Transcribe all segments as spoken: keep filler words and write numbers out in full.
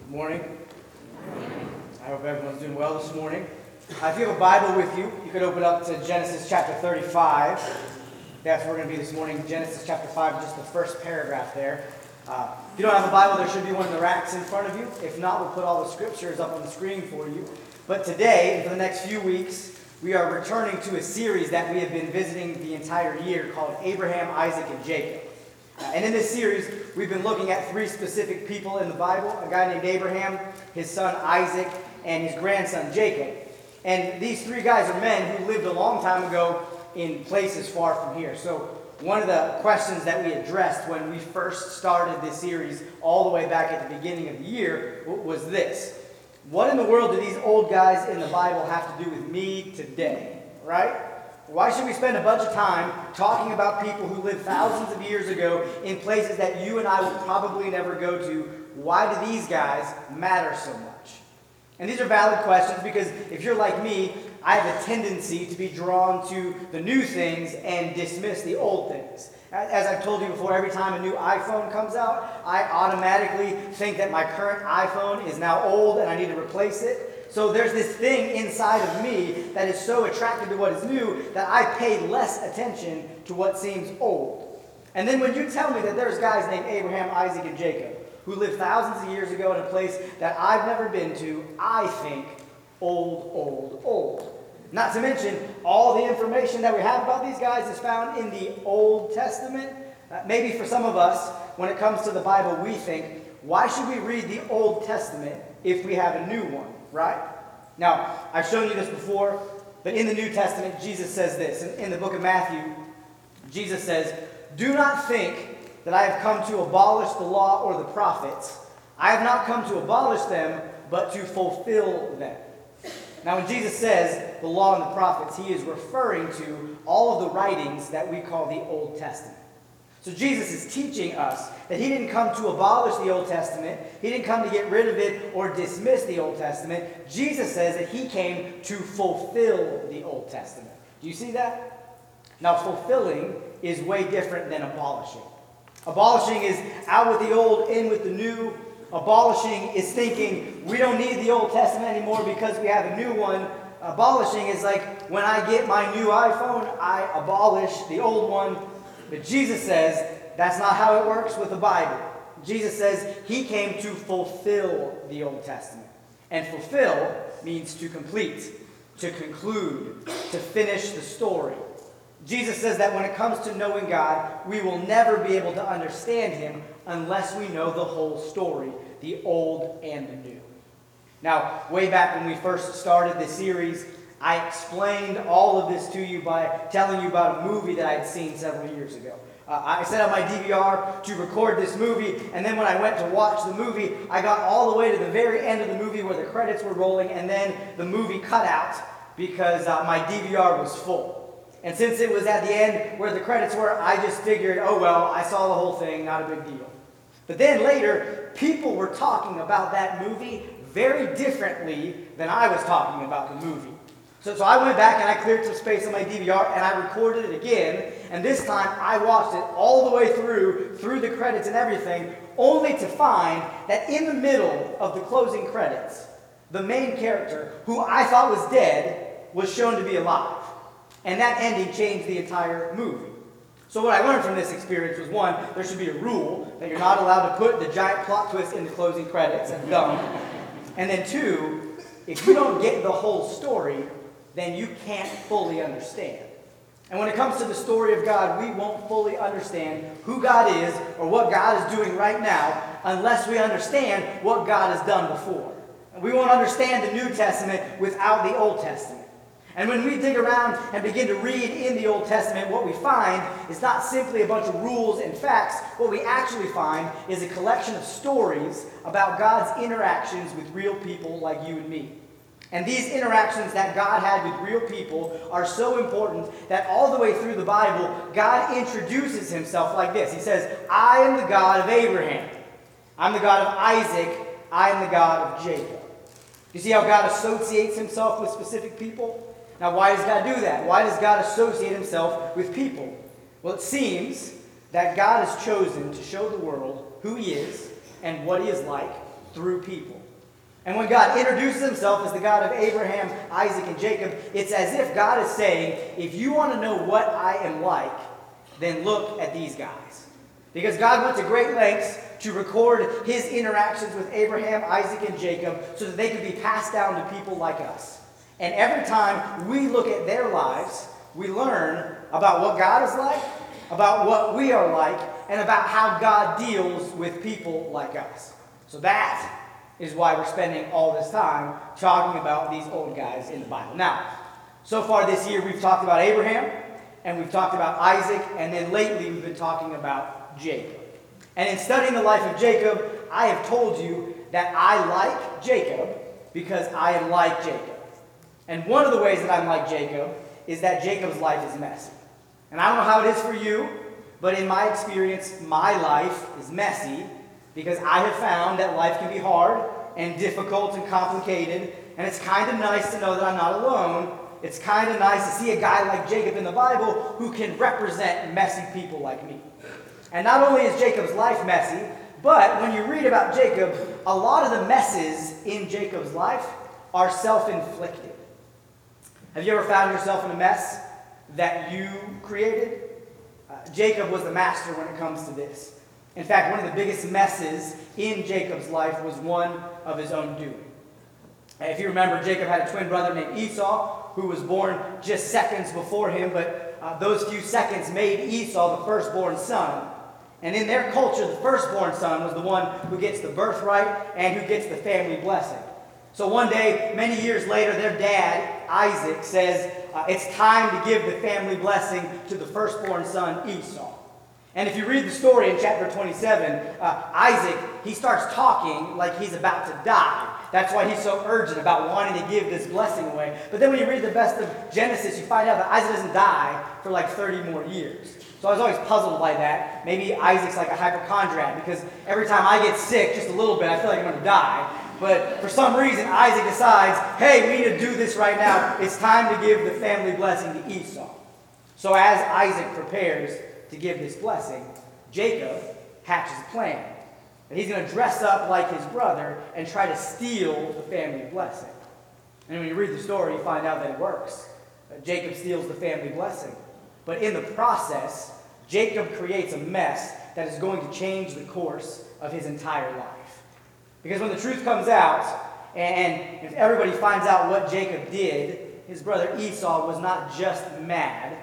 Good morning. I hope everyone's doing well this morning. Uh, if you have a Bible with you, you could open up to Genesis chapter thirty-five. That's where we're going to be this morning. Genesis chapter five, just the first paragraph there. Uh, if you don't have a Bible, there should be one in the racks in front of you. If not, we'll put all the scriptures up on the screen for you. But today, and for the next few weeks, we are returning to a series that we have been visiting the entire year called Abraham, Isaac, and Jacob. Uh, and in this series, we've been looking at three specific people in the Bible, a guy named Abraham, his son Isaac, and his grandson Jacob. And these three guys are men who lived a long time ago in places far from here. So one of the questions that we addressed when we first started this series all the way back at the beginning of the year was this. What in the world do these old guys in the Bible have to do with me today, right? Why should we spend a bunch of time talking about people who lived thousands of years ago in places that you and I will probably never go to? Why do these guys matter so much? And these are valid questions because if you're like me, I have a tendency to be drawn to the new things and dismiss the old things. As I've told you before, every time a new iPhone comes out, I automatically think that my current iPhone is now old and I need to replace it. So there's this thing inside of me that is so attracted to what is new that I pay less attention to what seems old. And then when you tell me that there's guys named Abraham, Isaac, and Jacob who lived thousands of years ago in a place that I've never been to, I think old, old, old. Not to mention, all the information that we have about these guys is found in the Old Testament. Uh, maybe for some of us, when it comes to the Bible, we think, why should we read the Old Testament if we have a new one, right? Now, I've shown you this before, but in the New Testament, Jesus says this. In, in the book of Matthew, Jesus says, "Do not think that I have come to abolish the law or the prophets. I have not come to abolish them, but to fulfill them." Now, when Jesus says the law and the prophets, he is referring to all of the writings that we call the Old Testament. So Jesus is teaching us that he didn't come to abolish the Old Testament. He didn't come to get rid of it or dismiss the Old Testament. Jesus says that he came to fulfill the Old Testament. Do you see that? Now, fulfilling is way different than abolishing. Abolishing is out with the old, in with the new. Abolishing is thinking we don't need the Old Testament anymore because we have a new one. Abolishing is like when I get my new iPhone, I abolish the old one. But Jesus says that's not how it works with the Bible. Jesus says he came to fulfill the Old Testament. And fulfill means to complete, to conclude, to finish the story. Jesus says that when it comes to knowing God, we will never be able to understand him unless we know the whole story, the old and the new. Now, way back when we first started this series, I explained all of this to you by telling you about a movie that I had seen several years ago. Uh, I set up my D V R to record this movie, and then when I went to watch the movie, I got all the way to the very end of the movie where the credits were rolling, and then the movie cut out because uh, my D V R was full. And since it was at the end where the credits were, I just figured, oh well, I saw the whole thing, not a big deal. But then later, people were talking about that movie very differently than I was talking about the movie. So, so I went back and I cleared some space on my D V R and I recorded it again. And this time I watched it all the way through, through the credits and everything, only to find that in the middle of the closing credits, the main character, who I thought was dead, was shown to be alive. And that ending changed the entire movie. So what I learned from this experience was, one, there should be a rule that you're not allowed to put the giant plot twist in the closing credits. That's dumb. And then two, if you don't get the whole story, then you can't fully understand. And when it comes to the story of God, we won't fully understand who God is or what God is doing right now unless we understand what God has done before. And we won't understand the New Testament without the Old Testament. And when we dig around and begin to read in the Old Testament, what we find is not simply a bunch of rules and facts. What we actually find is a collection of stories about God's interactions with real people like you and me. And these interactions that God had with real people are so important that all the way through the Bible, God introduces himself like this. He says, "I am the God of Abraham. I'm the God of Isaac. I am the God of Jacob." You see how God associates himself with specific people? Now, why does God do that? Why does God associate himself with people? Well, it seems that God has chosen to show the world who he is and what he is like through people. And when God introduces himself as the God of Abraham, Isaac, and Jacob, it's as if God is saying, if you want to know what I am like, then look at these guys. Because God went to great lengths to record his interactions with Abraham, Isaac, and Jacob so that they could be passed down to people like us. And every time we look at their lives, we learn about what God is like, about what we are like, and about how God deals with people like us. So that is why we're spending all this time talking about these old guys in the Bible. Now, so far this year we've talked about Abraham, and we've talked about Isaac, and then lately we've been talking about Jacob. And in studying the life of Jacob, I have told you that I like Jacob because I am like Jacob. And one of the ways that I'm like Jacob is that Jacob's life is messy. And I don't know how it is for you, but in my experience, my life is messy because I have found that life can be hard and difficult and complicated, and it's kind of nice to know that I'm not alone. It's kind of nice to see a guy like Jacob in the Bible who can represent messy people like me. And not only is Jacob's life messy, but when you read about Jacob, a lot of the messes in Jacob's life are self-inflicted. Have you ever found yourself in a mess that you created? Uh, Jacob was the master when it comes to this. In fact, one of the biggest messes in Jacob's life was one of his own doing. And if you remember, Jacob had a twin brother named Esau, who was born just seconds before him, but uh, those few seconds made Esau the firstborn son. And in their culture, the firstborn son was the one who gets the birthright and who gets the family blessing. So one day, many years later, their dad, Isaac, says, uh, it's time to give the family blessing to the firstborn son, Esau. And if you read the story in chapter twenty-seven, uh, Isaac, he starts talking like he's about to die. That's why he's so urgent about wanting to give this blessing away. But then when you read the rest of Genesis, you find out that Isaac doesn't die for like thirty more years. So I was always puzzled by that. Maybe Isaac's like a hypochondriac, because every time I get sick just a little bit, I feel like I'm going to die. But for some reason, Isaac decides, hey, we need to do this right now. It's time to give the family blessing to Esau. So as Isaac prepares to give this blessing, Jacob hatches a plan. And he's going to dress up like his brother and try to steal the family blessing. And when you read the story, you find out that it works. Uh, Jacob steals the family blessing. But in the process, Jacob creates a mess that is going to change the course of his entire life. Because when the truth comes out, and if everybody finds out what Jacob did, his brother Esau was not just mad.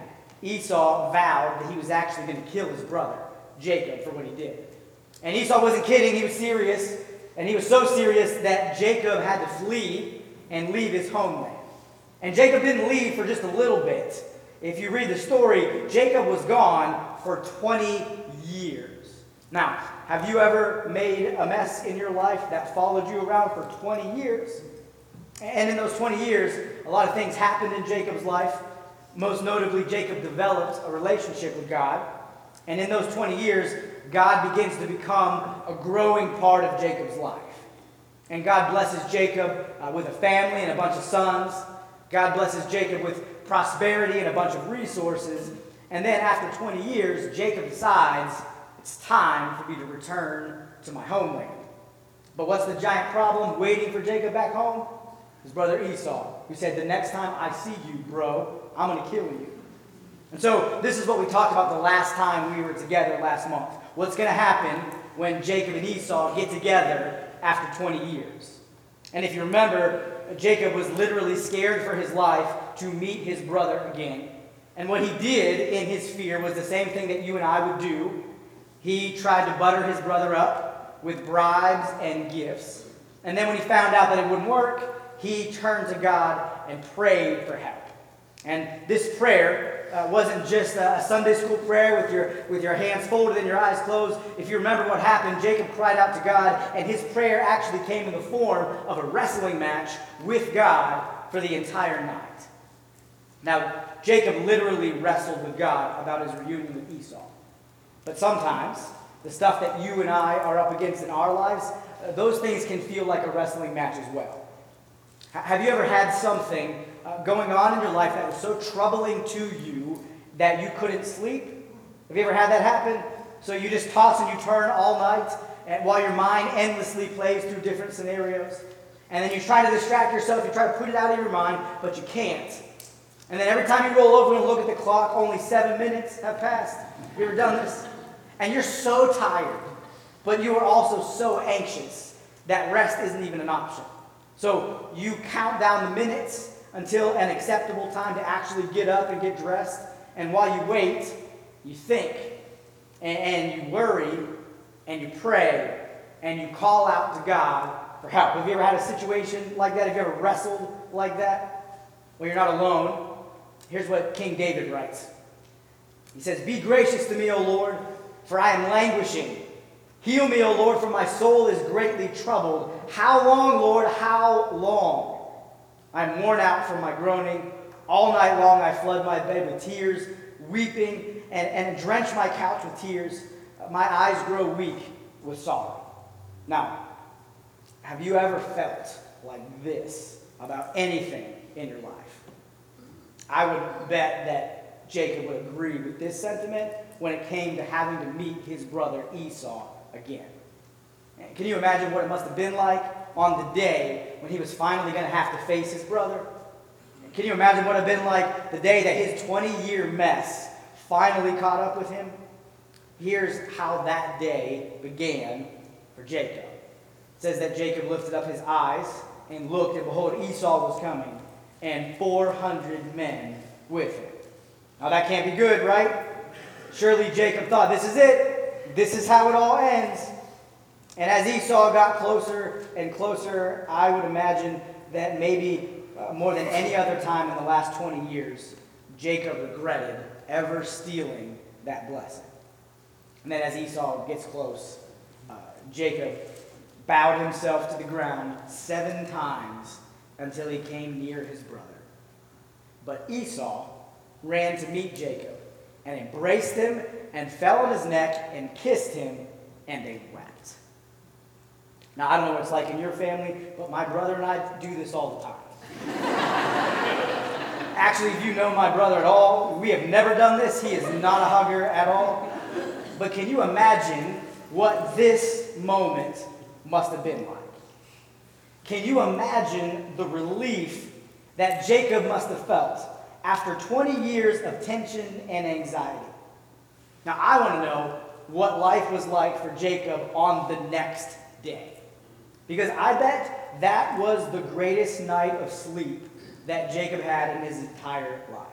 Esau vowed that he was actually going to kill his brother, Jacob, for what he did. And Esau wasn't kidding, he was serious. And he was so serious that Jacob had to flee and leave his homeland. And Jacob didn't leave for just a little bit. If you read the story, Jacob was gone for twenty years. Now, have you ever made a mess in your life that followed you around for twenty years? And in those twenty years, a lot of things happened in Jacob's life. Most notably, Jacob developed a relationship with God. And in those twenty years, God begins to become a growing part of Jacob's life. And God blesses Jacob uh, with a family and a bunch of sons. God blesses Jacob with prosperity and a bunch of resources. And then after twenty years, Jacob decides, it's time for me to return to my homeland. But what's the giant problem waiting for Jacob back home? His brother Esau, who said, the next time I see you, bro, I'm going to kill you. And so this is what we talked about the last time we were together last month. What's going to happen when Jacob and Esau get together after twenty years? And if you remember, Jacob was literally scared for his life to meet his brother again. And what he did in his fear was the same thing that you and I would do. He tried to butter his brother up with bribes and gifts. And then when he found out that it wouldn't work, he turned to God and prayed for help. And this prayer uh, wasn't just a Sunday school prayer with your, with your hands folded and your eyes closed. If you remember what happened, Jacob cried out to God, and his prayer actually came in the form of a wrestling match with God for the entire night. Now, Jacob literally wrestled with God about his reunion with Esau. But sometimes, the stuff that you and I are up against in our lives, uh, those things can feel like a wrestling match as well. H- have you ever had something uh, going on in your life that was so troubling to you that you couldn't sleep? Have you ever had that happen? So you just toss and you turn all night, and while your mind endlessly plays through different scenarios. And then you try to distract yourself, you try to put it out of your mind, but you can't. And then every time you roll over and look at the clock, only seven minutes have passed. Have you ever done this? And you're so tired, but you are also so anxious that rest isn't even an option. So you count down the minutes until an acceptable time to actually get up and get dressed. And while you wait, you think, and, and you worry, and you pray, and you call out to God for help. Have you ever had a situation like that? Have you ever wrestled like that? Well, you're not alone. Here's what King David writes. He says, "Be gracious to me, O Lord, for I am languishing. Heal me, O Lord, for my soul is greatly troubled. How long, Lord, how long? I am worn out from my groaning. All night long I flood my bed with tears, weeping, and, and drench my couch with tears. My eyes grow weak with sorrow." Now, have you ever felt like this about anything in your life? I would bet that Jacob would agree with this sentiment when it came to having to meet his brother Esau again. And can you imagine what it must have been like on the day when he was finally going to have to face his brother? Can you imagine what it would have been like the day that his twenty-year mess finally caught up with him? Here's how that day began for Jacob. It says that Jacob lifted up his eyes and looked, and behold, Esau was coming, and four hundred men with him. Now that can't be good, right? Surely Jacob thought, this is it. This is how it all ends. And as Esau got closer and closer, I would imagine that maybe uh, more than any other time in the last twenty years, Jacob regretted ever stealing that blessing. And then as Esau gets close, uh, Jacob bowed himself to the ground seven times until he came near his brother. But Esau ran to meet Jacob and embraced him and fell on his neck and kissed him, and they wept. Now, I don't know what it's like in your family, but my brother and I do this all the time. Actually, if you know my brother at all, we have never done this. He is not a hugger at all. But can you imagine what this moment must have been like? Can you imagine the relief that Jacob must have felt after twenty years of tension and anxiety? Now, I want to know what life was like for Jacob on the next day. Because I bet that was the greatest night of sleep that Jacob had in his entire life.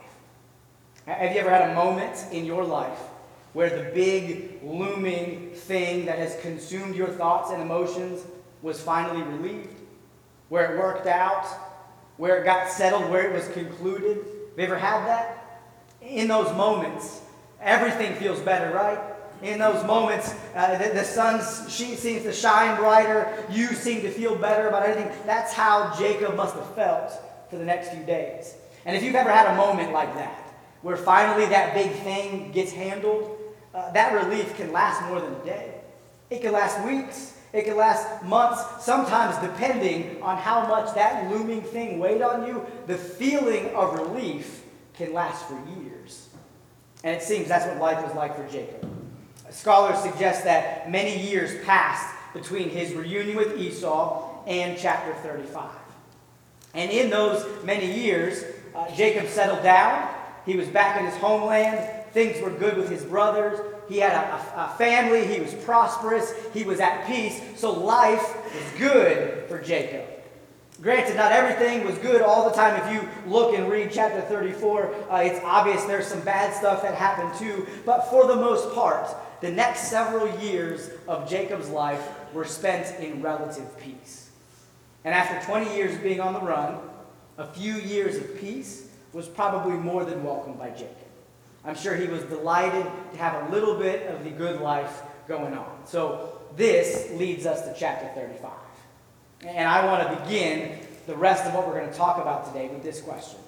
Have you ever had a moment in your life where the big, looming thing that has consumed your thoughts and emotions was finally relieved? Where it worked out? Where it got settled? Where it was concluded? Have you ever had that? In those moments, everything feels better, right? In those moments, uh, the, the sun she seems to shine brighter. You seem to feel better about everything. That's how Jacob must have felt for the next few days. And if you've ever had a moment like that, where finally that big thing gets handled, uh, that relief can last more than a day. It can last weeks. It can last months. Sometimes, depending on how much that looming thing weighed on you, the feeling of relief can last for years. And it seems that's what life was like for Jacob. Scholars suggest that many years passed between his reunion with Esau and chapter thirty-five. And in those many years, uh, Jacob settled down. He was back in his homeland. Things were good with his brothers. He had a, a, a family. He was prosperous. He was at peace. So life was good for Jacob. Granted, not everything was good all the time. If you look and read chapter thirty-four, uh, it's obvious there's some bad stuff that happened too. But for the most part, the next several years of Jacob's life were spent in relative peace. And after twenty years of being on the run, a few years of peace was probably more than welcomed by Jacob. I'm sure he was delighted to have a little bit of the good life going on. So this leads us to chapter thirty-five. And I want to begin the rest of what we're going to talk about today with this question.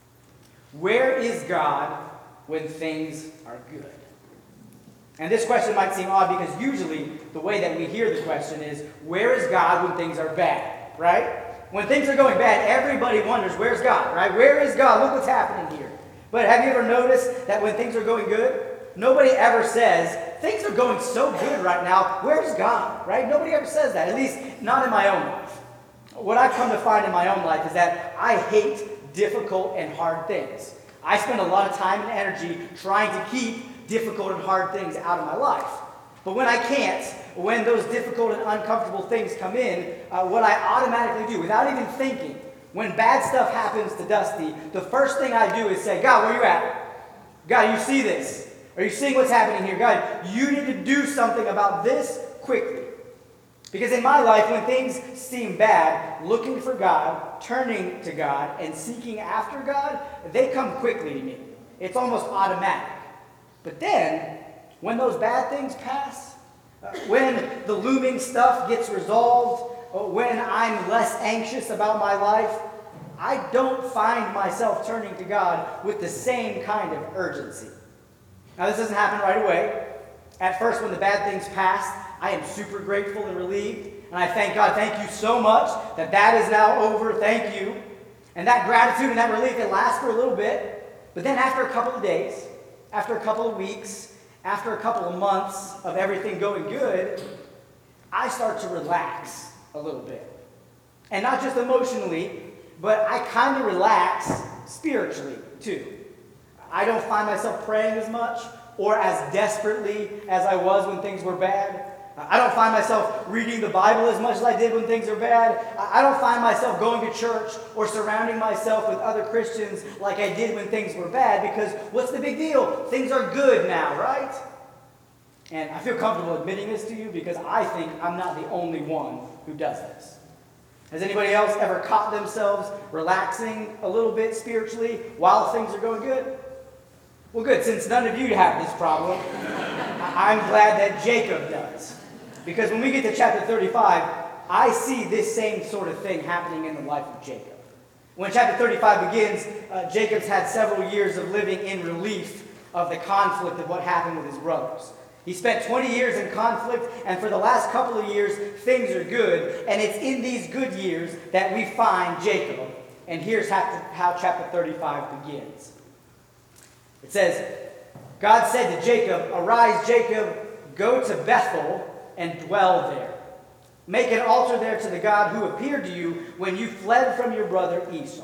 Where is God when things are good? And this question might seem odd because usually the way that we hear the question is, where is God when things are bad, right? When things are going bad, everybody wonders, where's God, right? Where is God? Look what's happening here. But have you ever noticed that when things are going good, nobody ever says, things are going so good right now. Where's God, right? Nobody ever says that, at least not in my own life. What I've come to find in my own life is that I hate difficult and hard things. I spend a lot of time and energy trying to keep difficult and hard things out of my life. But when I can't, when those difficult and uncomfortable things come in, uh, what I automatically do, without even thinking, when bad stuff happens to Dusty, the first thing I do is say, God, where you at? God, you see this? Are you seeing what's happening here? God, you need to do something about this quickly. Because in my life, when things seem bad, looking for God, turning to God, and seeking after God, they come quickly to me. It's almost automatic. But then, when those bad things pass, uh, when the looming stuff gets resolved, uh, when I'm less anxious about my life, I don't find myself turning to God with the same kind of urgency. Now, this doesn't happen right away. At first, when the bad things pass, I am super grateful and relieved. And I thank God, thank you so much that that is now over. Thank you. And that gratitude and that relief, it lasts for a little bit. But then after a couple of days, after a couple of weeks, after a couple of months of everything going good, I start to relax a little bit. And not just emotionally, but I kind of relax spiritually too. I don't find myself praying as much or as desperately as I was when things were bad. I don't find myself reading the Bible as much as I did when things are bad. I don't find myself going to church or surrounding myself with other Christians like I did when things were bad, because what's the big deal? Things are good now, right? And I feel comfortable admitting this to you because I think I'm not the only one who does this. Has anybody else ever caught themselves relaxing a little bit spiritually while things are going good? Well, good. Since none of you have this problem, I'm glad that Jacob does. Because when we get to chapter thirty-five, I see this same sort of thing happening in the life of Jacob. When chapter thirty-five begins, uh, Jacob's had several years of living in relief of the conflict of what happened with his brothers. He spent twenty years in conflict, and for the last couple of years, things are good. And it's in these good years that we find Jacob. And here's how, how chapter thirty-five begins. It says, God said to Jacob, "Arise, Jacob, go to Bethel and dwell there. Make an altar there to the God who appeared to you when you fled from your brother Esau."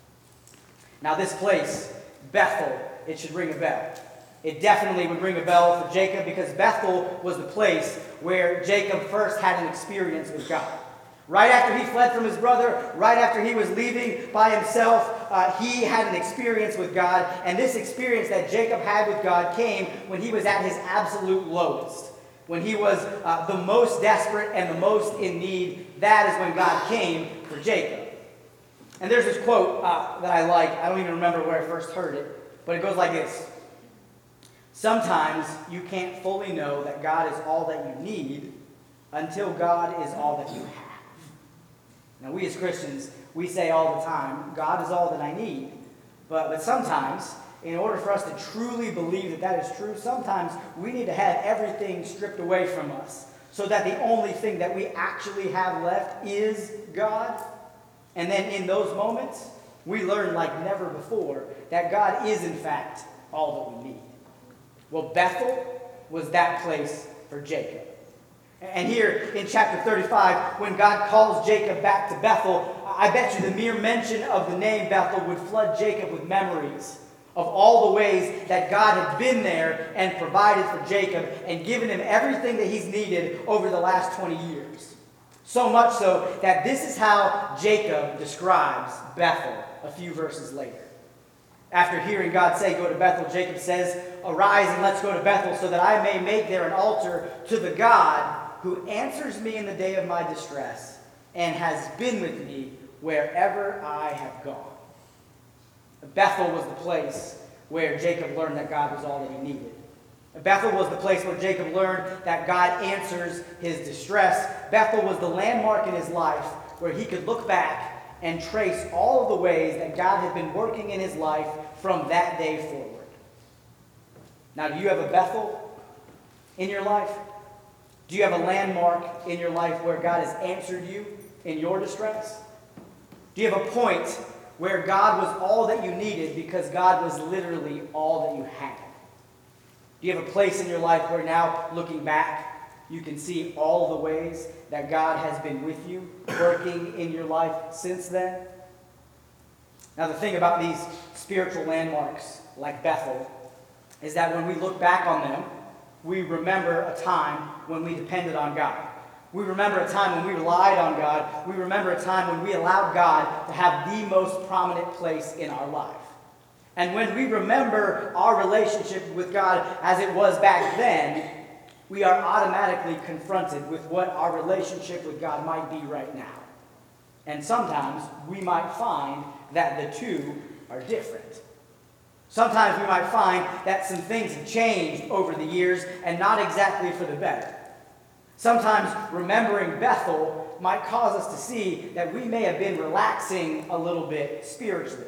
Now this place, Bethel, it should ring a bell. It definitely would ring a bell for Jacob because Bethel was the place where Jacob first had an experience with God. Right after he fled from his brother, right after he was leaving by himself, uh, he had an experience with God. And this experience that Jacob had with God came when he was at his absolute lowest. When he was uh, the most desperate and the most in need. That is when God came for Jacob. And there's this quote uh, that I like. I don't even remember where I first heard it. But it goes like this. Sometimes you can't fully know that God is all that you need until God is all that you have. Now, we as Christians, we say all the time, God is all that I need. But, but sometimes, in order for us to truly believe that that is true, sometimes we need to have everything stripped away from us so that the only thing that we actually have left is God. And then in those moments, we learn like never before that God is, in fact, all that we need. Well, Bethel was that place for Jacob. And here in chapter thirty-five, when God calls Jacob back to Bethel, I bet you the mere mention of the name Bethel would flood Jacob with memories of all the ways that God had been there and provided for Jacob and given him everything that he's needed over the last twenty years. So much so that this is how Jacob describes Bethel a few verses later. After hearing God say, "Go to Bethel," Jacob says, "Arise and let's go to Bethel so that I may make there an altar to the God who answers me in the day of my distress and has been with me wherever I have gone." Bethel was the place where Jacob learned that God was all that he needed. Bethel was the place where Jacob learned that God answers his distress. Bethel was the landmark in his life where he could look back and trace all of the ways that God had been working in his life from that day forward. Now, do you have a Bethel in your life? Do you have a landmark in your life where God has answered you in your distress? Do you have a point where God was all that you needed because God was literally all that you had? Do you have a place in your life where now, looking back, you can see all the ways that God has been with you, working in your life since then? Now, the thing about these spiritual landmarks, like Bethel, is that when we look back on them, we remember a time when we depended on God. We remember a time when we relied on God. We remember a time when we allowed God to have the most prominent place in our life. And when we remember our relationship with God as it was back then, we are automatically confronted with what our relationship with God might be right now. And sometimes we might find that the two are different. Sometimes we might find that some things have changed over the years and not exactly for the better. Sometimes remembering Bethel might cause us to see that we may have been relaxing a little bit spiritually.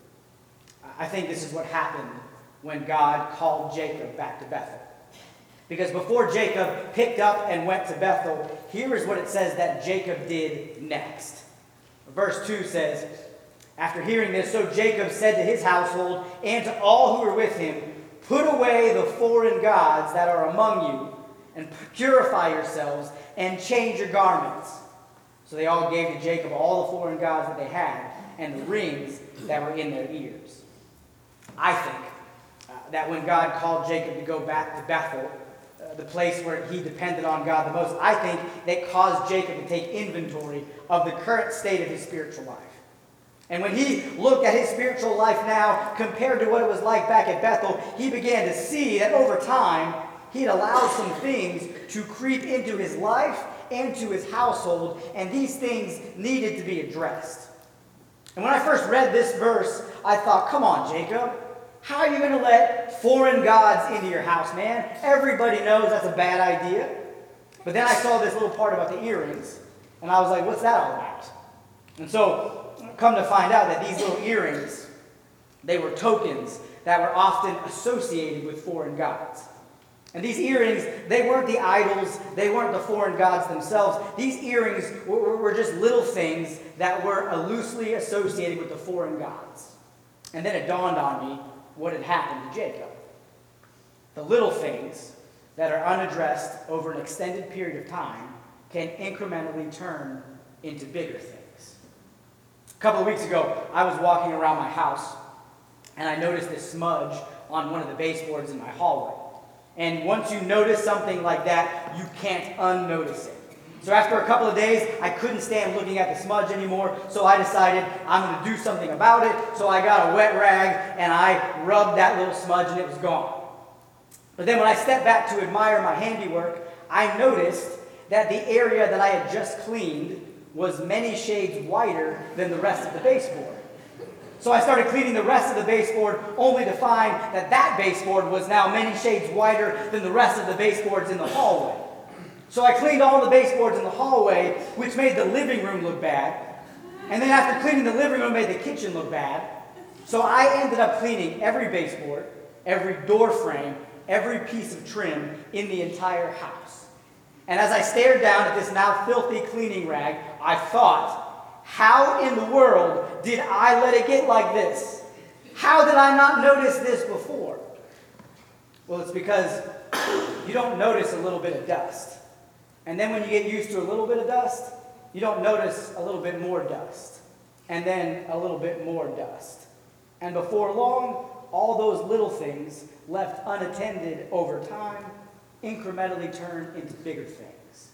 I think this is what happened when God called Jacob back to Bethel. Because before Jacob picked up and went to Bethel, here is what it says that Jacob did next. Verse two says, after hearing this, so Jacob said to his household and to all who were with him, put away the foreign gods that are among you, and purify yourselves, and change your garments. So they all gave to Jacob all the foreign gods that they had, and the rings that were in their ears. I think uh, that when God called Jacob to go back to Bethel, uh, the place where he depended on God the most, I think that caused Jacob to take inventory of the current state of his spiritual life. And when he looked at his spiritual life now compared to what it was like back at Bethel, he began to see that over time, he had allowed some things to creep into his life and to his household, and these things needed to be addressed. And when I first read this verse, I thought, come on, Jacob. How are you going to let foreign gods into your house, man? Everybody knows that's a bad idea. But then I saw this little part about the earrings, and I was like, what's that all about? And so, come to find out that these little earrings, they were tokens that were often associated with foreign gods. And these earrings, they weren't the idols, they weren't the foreign gods themselves. These earrings were, were just little things that were loosely associated with the foreign gods. And then it dawned on me what had happened to Jacob. The little things that are unaddressed over an extended period of time can incrementally turn into bigger things. A couple of weeks ago, I was walking around my house, and I noticed this smudge on one of the baseboards in my hallway. And once you notice something like that, you can't unnotice it. So after a couple of days, I couldn't stand looking at the smudge anymore, so I decided I'm going to do something about it. So I got a wet rag, and I rubbed that little smudge, and it was gone. But then when I stepped back to admire my handiwork, I noticed that the area that I had just cleaned was many shades whiter than the rest of the baseboard. So I started cleaning the rest of the baseboard, only to find that that baseboard was now many shades whiter than the rest of the baseboards in the hallway. So I cleaned all the baseboards in the hallway, which made the living room look bad. And then after cleaning the living room, it made the kitchen look bad. So I ended up cleaning every baseboard, every door frame, every piece of trim in the entire house. And as I stared down at this now filthy cleaning rag, I thought, how in the world did I let it get like this? How did I not notice this before? Well, it's because you don't notice a little bit of dust. And then when you get used to a little bit of dust, you don't notice a little bit more dust. And then a little bit more dust. And before long, all those little things left unattended over time incrementally turn into bigger things.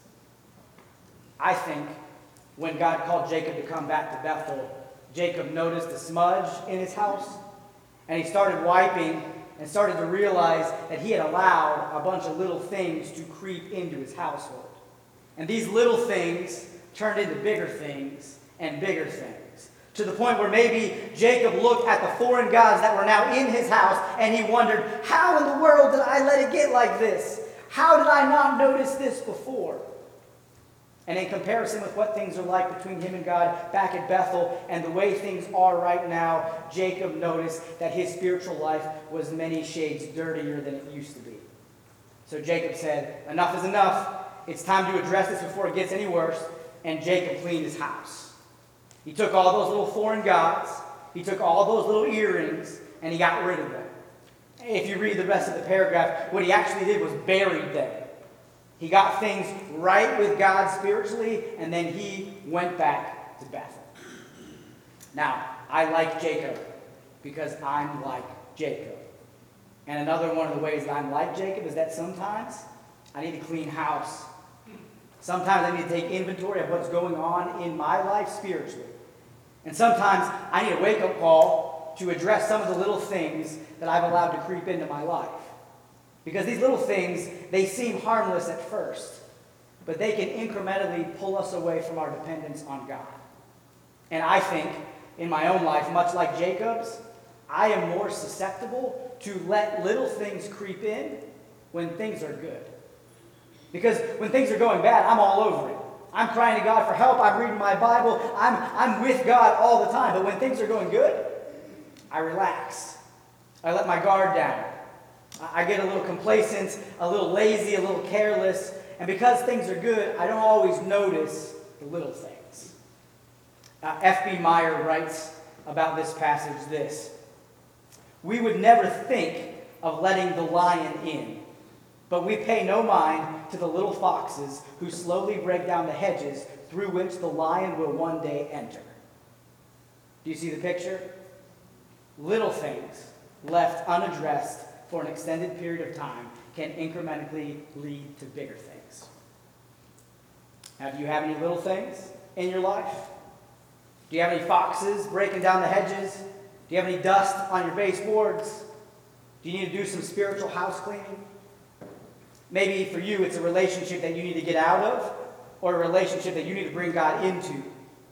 I think when God called Jacob to come back to Bethel, Jacob noticed a smudge in his house, and he started wiping and started to realize that he had allowed a bunch of little things to creep into his household. And these little things turned into bigger things and bigger things, to the point where maybe Jacob looked at the foreign gods that were now in his house, and he wondered, how in the world did I let it get like this? How did I not notice this before? And in comparison with what things are like between him and God back at Bethel and the way things are right now, Jacob noticed that his spiritual life was many shades dirtier than it used to be. So Jacob said, enough is enough. It's time to address this before it gets any worse. And Jacob cleaned his house. He took all those little foreign gods, he took all those little earrings, and he got rid of them. If you read the rest of the paragraph, what he actually did was buried them. He got things right with God spiritually, and then he went back to Bethel. Now, I like Jacob because I'm like Jacob. And another one of the ways that I'm like Jacob is that sometimes I need to clean house. Sometimes I need to take inventory of what's going on in my life spiritually. And sometimes I need a wake-up call to address some of the little things that I've allowed to creep into my life. Because these little things, they seem harmless at first, but they can incrementally pull us away from our dependence on God. And I think, in my own life, much like Jacob's, I am more susceptible to let little things creep in when things are good. Because when things are going bad, I'm all over it. I'm crying to God for help. I'm reading my Bible. I'm, I'm with God all the time. But when things are going good, I relax. I let my guard down. I get a little complacent, a little lazy, a little careless. And because things are good, I don't always notice the little things. Uh, F B Meyer writes about this passage this: "We would never think of letting the lion in, but we pay no mind to the little foxes who slowly break down the hedges through which the lion will one day enter." Do you see the picture? Little things left unaddressed for an extended period of time can incrementally lead to bigger things. Now, do you have any little things in your life? Do you have any foxes breaking down the hedges? Do you have any dust on your baseboards? Do you need to do some spiritual house cleaning? Maybe for you it's a relationship that you need to get out of, or a relationship that you need to bring God into.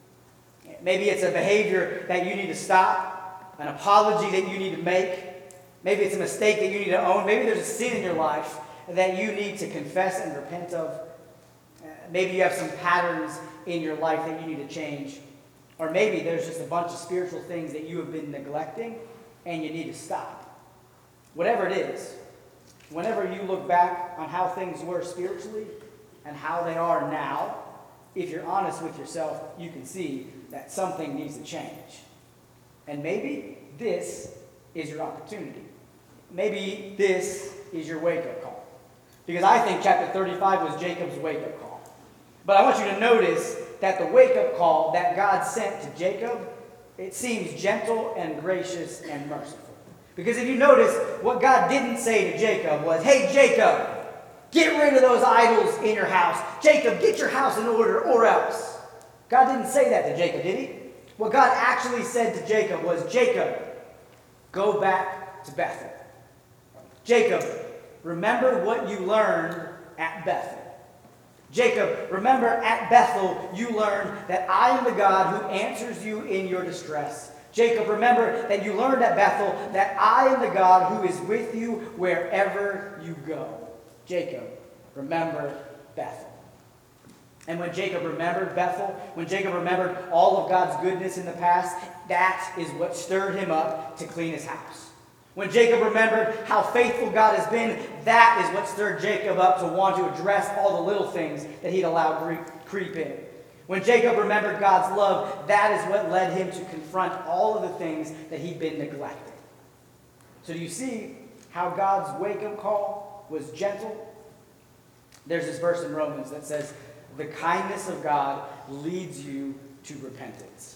Maybe it's a behavior that you need to stop, an apology that you need to make. Maybe it's a mistake that you need to own. Maybe there's a sin in your life that you need to confess and repent of. Maybe you have some patterns in your life that you need to change. Or maybe there's just a bunch of spiritual things that you have been neglecting and you need to stop. Whatever it is, whenever you look back on how things were spiritually and how they are now, if you're honest with yourself, you can see that something needs to change. And maybe this is your opportunity. Maybe this is your wake-up call. Because I think chapter thirty-five was Jacob's wake-up call. But I want you to notice that the wake-up call that God sent to Jacob, it seems gentle and gracious and merciful. Because if you notice, what God didn't say to Jacob was, "Hey, Jacob, get rid of those idols in your house. Jacob, get your house in order or else." God didn't say that to Jacob, did he? What God actually said to Jacob was, "Jacob, go back to Bethel. Jacob, remember what you learned at Bethel. Jacob, remember at Bethel you learned that I am the God who answers you in your distress. Jacob, remember that you learned at Bethel that I am the God who is with you wherever you go." Jacob, remember Bethel. And when Jacob remembered Bethel, when Jacob remembered all of God's goodness in the past, that is what stirred him up to clean his house. When Jacob remembered how faithful God has been, that is what stirred Jacob up to want to address all the little things that he'd allowed creep in. When Jacob remembered God's love, that is what led him to confront all of the things that he'd been neglecting. So do you see how God's wake-up call was gentle? There's this verse in Romans that says, "The kindness of God leads you to repentance."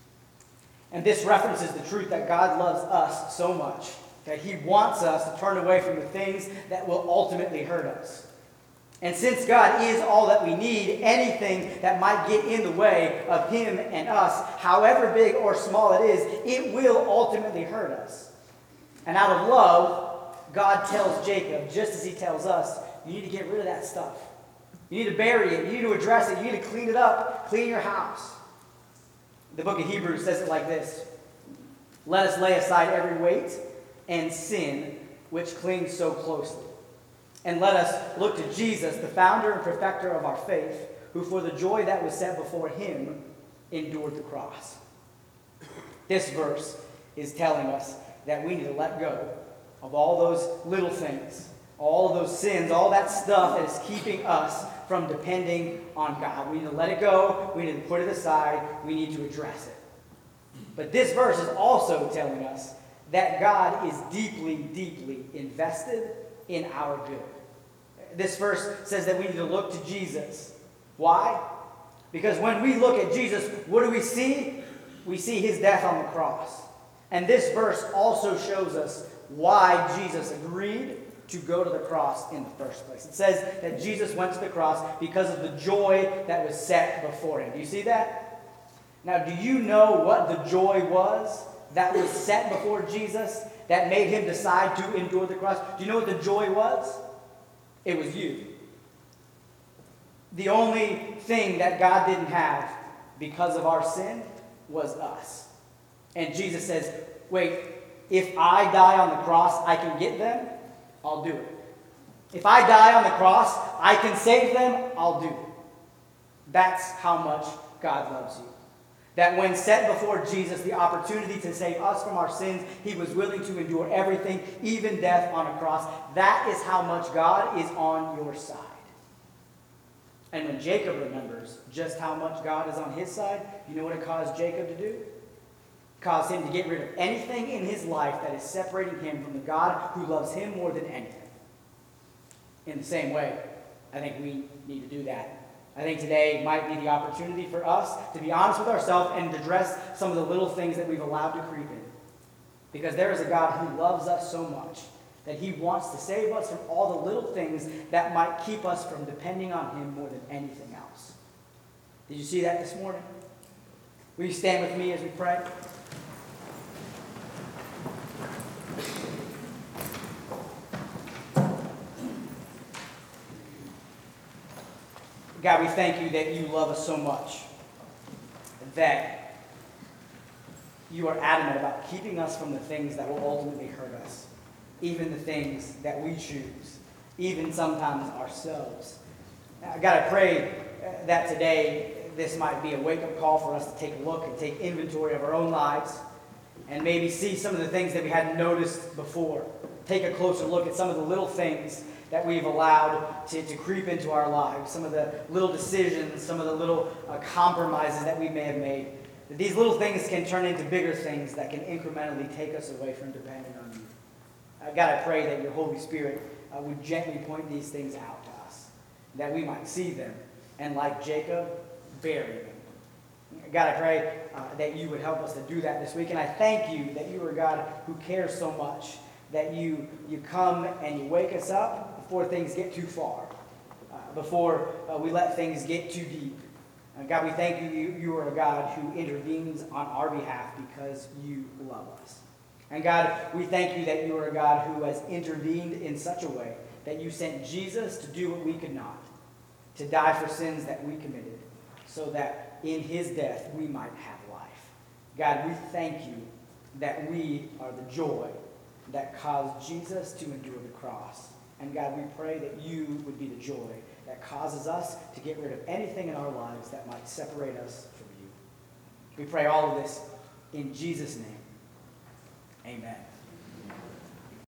And this references the truth that God loves us so much that he wants us to turn away from the things that will ultimately hurt us. And since God is all that we need, anything that might get in the way of him and us, however big or small it is, it will ultimately hurt us. And out of love, God tells Jacob, just as he tells us, you need to get rid of that stuff. You need to bury it. You need to address it. You need to clean it up. Clean your house. The book of Hebrews says it like this: "Let us lay aside every weight and sin which clings so closely. And let us look to Jesus, the founder and perfecter of our faith, who for the joy that was set before him endured the cross." This verse is telling us that we need to let go of all those little things, all of those sins, all that stuff that is keeping us from depending on God. We need to let it go. We need to put it aside. We need to address it. But this verse is also telling us that God is deeply, deeply invested in our good. This verse says that we need to look to Jesus. Why? Because when we look at Jesus, what do we see? We see his death on the cross. And this verse also shows us why Jesus agreed to go to the cross in the first place. It says that Jesus went to the cross because of the joy that was set before him. Do you see that? Now, do you know what the joy was that was set before Jesus that made him decide to endure the cross? Do you know what the joy was? It was you. The only thing that God didn't have because of our sin was us. And Jesus says, wait, if I die on the cross, I can get them, I'll do it. If I die on the cross, I can save them, I'll do it. That's how much God loves you. That when set before Jesus the opportunity to save us from our sins, he was willing to endure everything, even death on a cross. That is how much God is on your side. And when Jacob remembers just how much God is on his side, you know what it caused Jacob to do? It caused him to get rid of anything in his life that is separating him from the God who loves him more than anything. In the same way, I think we need to do that. I think today might be the opportunity for us to be honest with ourselves and to address some of the little things that we've allowed to creep in. Because there is a God who loves us so much that he wants to save us from all the little things that might keep us from depending on him more than anything else. Did you see that this morning? Will you stand with me as we pray? God, we thank you that you love us so much, that you are adamant about keeping us from the things that will ultimately hurt us, even the things that we choose, even sometimes ourselves. Now, God, I pray that today this might be a wake-up call for us to take a look and take inventory of our own lives and maybe see some of the things that we hadn't noticed before. Take a closer look at some of the little things that we've allowed to, to creep into our lives, some of the little decisions, some of the little uh, compromises that we may have made. That these little things can turn into bigger things that can incrementally take us away from depending on you. Uh, God, I pray that your Holy Spirit uh, would gently point these things out to us, that we might see them, and like Jacob, bury them. God, I pray uh, that you would help us to do that this week, and I thank you that you are a God who cares so much, that you, you come and you wake us up before things get too far, uh, before uh, we let things get too deep. Uh, God, we thank you, you. You are a God who intervenes on our behalf because you love us. And God, we thank you that you are a God who has intervened in such a way that you sent Jesus to do what we could not, to die for sins that we committed, so that in his death we might have life. God, we thank you that we are the joy that caused Jesus to endure the cross. And God, we pray that you would be the joy that causes us to get rid of anything in our lives that might separate us from you. We pray all of this in Jesus' name. Amen.